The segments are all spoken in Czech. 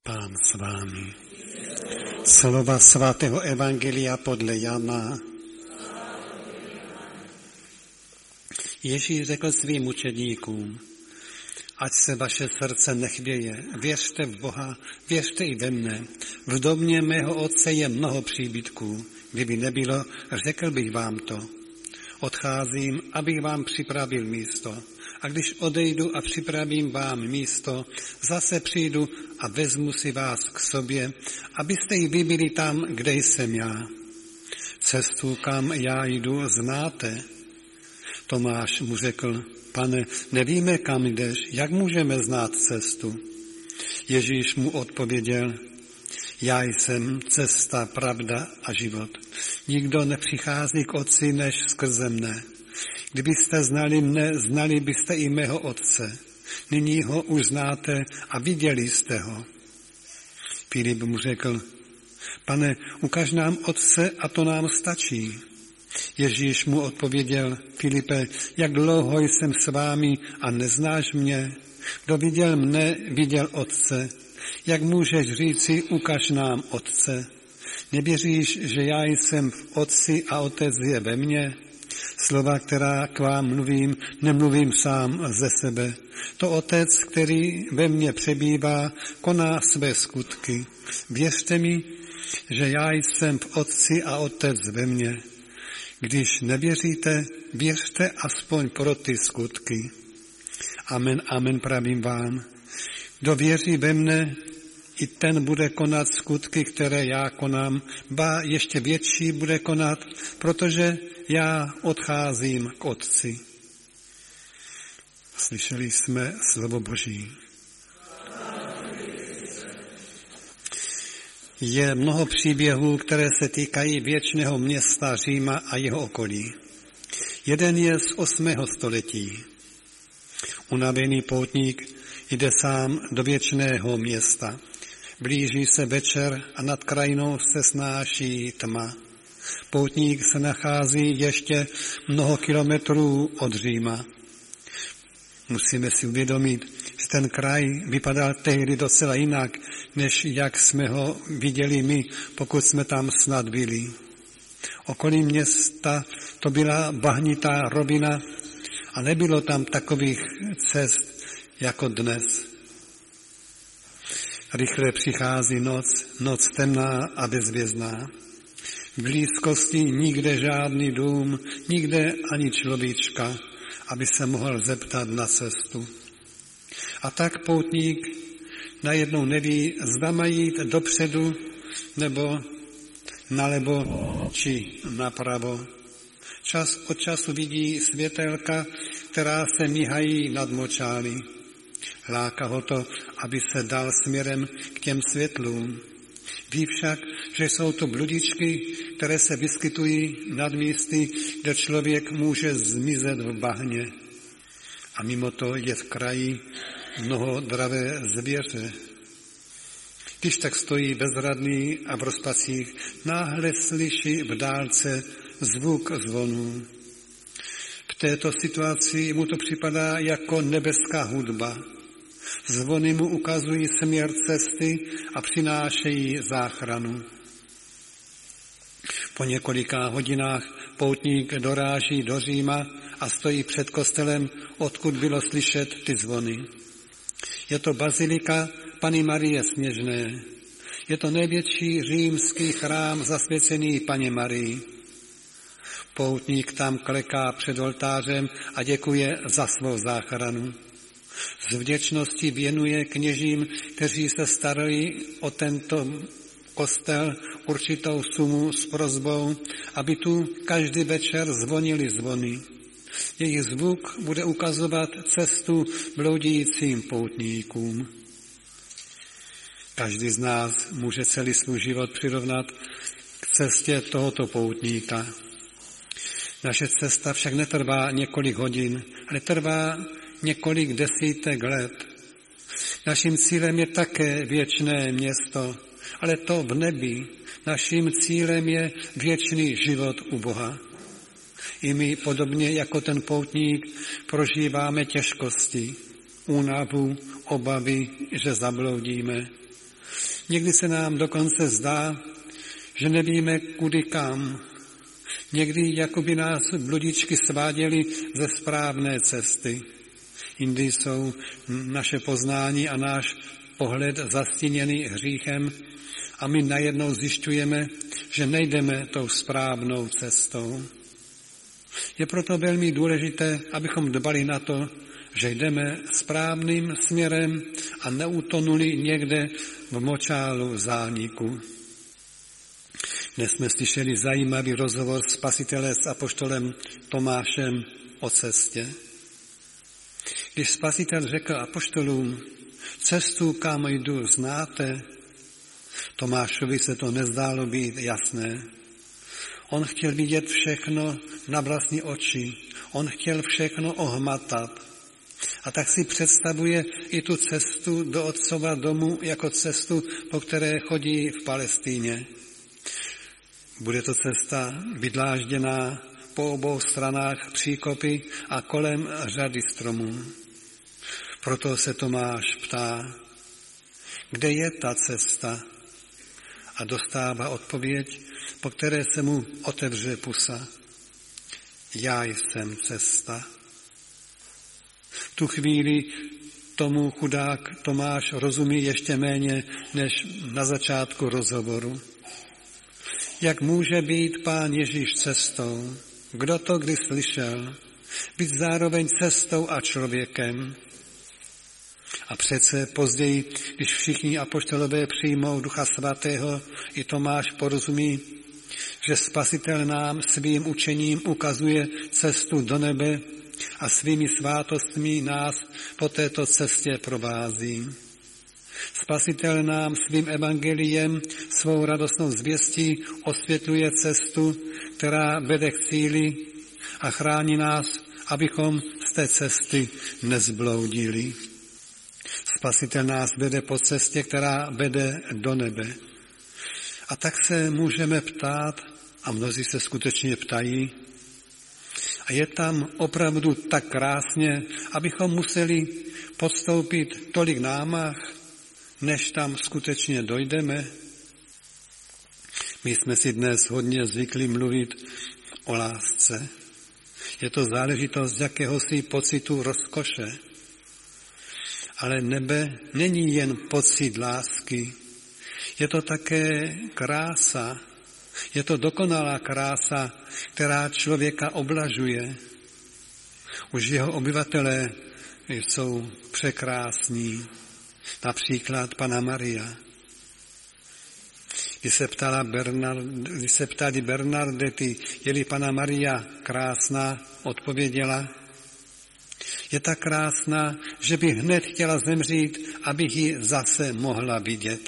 Pán s vámi. Slova svatého evangelia podle Jana. Ježíš řekl svým učedníkům: ať se vaše srdce nechvěje, věřte v Boha, věřte i ve mne. V domě mého otce je mnoho příbytků. Kdyby nebylo, řekl bych vám to. Odcházím, abych vám připravil místo. A když odejdu a připravím vám místo, zase přijdu a vezmu si vás k sobě, abyste i vy byli tam, kde jsem já. Cestu, kam já jdu, znáte? Tomáš mu řekl: Pane, nevíme, kam jdeš, jak můžeme znát cestu? Ježíš mu odpověděl: já jsem cesta, pravda a život. Nikdo nepřichází k Otci než skrze mne. Kdybyste znali mne, znali byste i mého Otce. Nyní ho už znáte a viděli jste ho. Filip mu řekl: Pane, ukaž nám Otce a to nám stačí. Ježíš mu odpověděl: Filipe, jak dlouho jsem s vámi a neznáš mě? Kdo viděl mne, viděl Otce. Jak můžeš říci, ukaž nám Otce? Nevěříš, že já jsem v Otci a Otec je ve mně? Slova, která k vám mluvím, nemluvím sám ze sebe. To Otec, který ve mně přebývá, koná své skutky. Věřte mi, že já jsem v Otci a Otec ve mně. Když nevěříte, věřte aspoň pro ty skutky. Amen, amen, pravím vám. Kdo věří ve mne, i ten bude konat skutky, které já konám, ba ještě větší bude konat, protože já odcházím k Otci. Slyšeli jsme slovo Boží. Je mnoho příběhů, které se týkají věčného města Říma a jeho okolí. Jeden je z 8. století. Unavený poutník jde sám do věčného města. Blíží se večer a nad krajinou se snáší tma. Poutník se nachází ještě mnoho kilometrů od Říma. Musíme si uvědomit, že ten kraj vypadal tehdy docela jinak, než jak jsme ho viděli my, pokud jsme tam snad byli. Okolí města to byla bahnitá rovina a nebylo tam takových cest jako dnes. Rychle přichází noc temná a bezvězná. V blízkosti nikde žádný dům, nikde ani človíčka, aby se mohl zeptat na cestu. A tak poutník najednou neví, zda má jít dopředu, nebo nalevo, či napravo. Čas od času vidí světelka, která se míhají nad močály. Láká ho to, aby se dal směrem k těm světlům. Ví však, že jsou to bludičky, které se vyskytují nad místy, kde člověk může zmizet v bahně. A mimo to je v kraji mnoho dravé zvěře. Když tak stojí bezradný a v rozpacích, náhle slyší v dálce zvuk zvonů. V této situaci mu to připadá jako nebeská hudba. Zvony mu ukazují směr cesty a přinášejí záchranu. Po několika hodinách poutník doráží do Říma a stojí před kostelem, odkud bylo slyšet ty zvony. Je to bazilika Panny Marie Sněžné. Je to největší římský chrám zasvěcený Panně Marii. Poutník tam kleká před oltářem a děkuje za svou záchranu. Z vděčnosti věnuje kněžím, kteří se starali o tento kostel, určitou sumu s prosbou, aby tu každý večer zvonili zvony. Jejich zvuk bude ukazovat cestu bloudícím poutníkům. Každý z nás může celý svůj život přirovnat k cestě tohoto poutníka. Naše cesta však netrvá několik hodin, ale trvá několik desítek let. Naším cílem je také věčné město, ale to v nebi. Naším cílem je věčný život u Boha. I my, podobně jako ten poutník, prožíváme těžkosti, únavu, obavy, že zabloudíme. Někdy se nám dokonce zdá, že nevíme kudy kam. Někdy jako by nás bludičky sváděly ze správné cesty. Jindy jsou naše poznání a náš pohled zastíněný hříchem a my najednou zjišťujeme, že nejdeme tou správnou cestou. Je proto velmi důležité, abychom dbali na to, že jdeme správným směrem a neutonuli někde v močálu zániku. Dnes jsme slyšeli zajímavý rozhovor Spasitele s apoštolem Tomášem o cestě. Když Spasitel řekl apoštolům, cestu, kam jdu, znáte, Tomášovi se to nezdálo být jasné. On chtěl vidět všechno na vlastní oči. On chtěl všechno ohmatat. A tak si představuje i tu cestu do otcova domu jako cestu, po které chodí v Palestíně. Bude to cesta vydlážděná po obou stranách příkopy a kolem řady stromů. Proto se Tomáš ptá, kde je ta cesta? A dostává odpověď, po které se mu otevře pusa. Já jsem cesta. V tu chvíli tomu chudák Tomáš rozumí ještě méně než na začátku rozhovoru. Jak může být Pán Ježíš cestou? Kdo to kdy slyšel? Být zároveň cestou a člověkem. A přece později, když všichni apoštolové přijmou Ducha Svatého, i Tomáš porozumí, že Spasitel nám svým učením ukazuje cestu do nebe a svými svátostmi nás po této cestě provází. Spasitel nám svým evangeliem, svou radostnou zvěstí osvětluje cestu, která vede k cíli a chrání nás, abychom z té cesty nezbloudili. Spasitel nás vede po cestě, která vede do nebe. A tak se můžeme ptát, a mnozí se skutečně ptají, a je tam opravdu tak krásně, abychom museli podstoupit tolik námah, než tam skutečně dojdeme. My jsme si dnes hodně zvykli mluvit o lásce. Je to záležitost jakéhosi pocitu rozkoše. Ale nebe není jen pocit lásky, je to také krása, je to dokonalá krása, která člověka oblažuje. Už jeho obyvatelé jsou překrásní, například Panna Maria. Když se ptali Bernardety, je-li Panna Maria krásná, odpověděla, je tak krásná, že by hned chtěla zemřít, abych ji zase mohla vidět.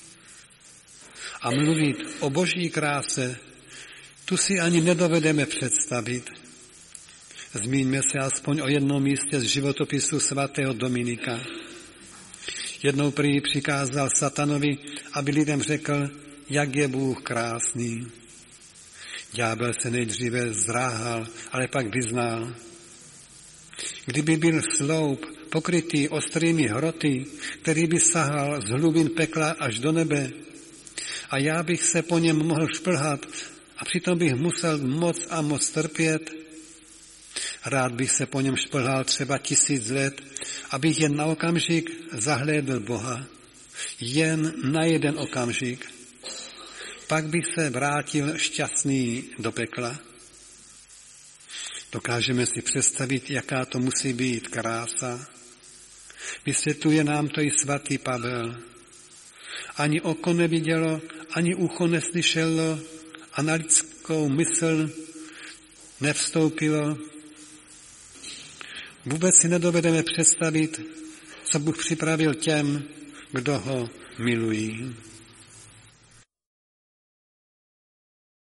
A mluvit o boží kráse, tu si ani nedovedeme představit. Zmíňme se aspoň o jednom místě z životopisu svatého Dominika. Jednou prý přikázal satanovi, aby lidem řekl, jak je Bůh krásný. Ďábel se nejdříve zdráhal, ale pak vyznal. Kdyby byl sloup pokrytý ostrými hroty, který by sahal z hlubin pekla až do nebe, a já bych se po něm mohl šplhat a přitom bych musel moc a moc trpět, rád bych se po něm šplhal třeba 1000 let, abych jen na okamžik zahlédl Boha. Jen na jeden okamžik. Pak bych se vrátil šťastný do pekla. Dokážeme si představit, jaká to musí být krása. Vysvětluje nám to i svatý Pavel. Ani oko nevidělo, ani ucho neslyšelo a na lidskou mysl nevstoupilo. Vůbec si nedovedeme představit, co Bůh připravil těm, kdo ho milují.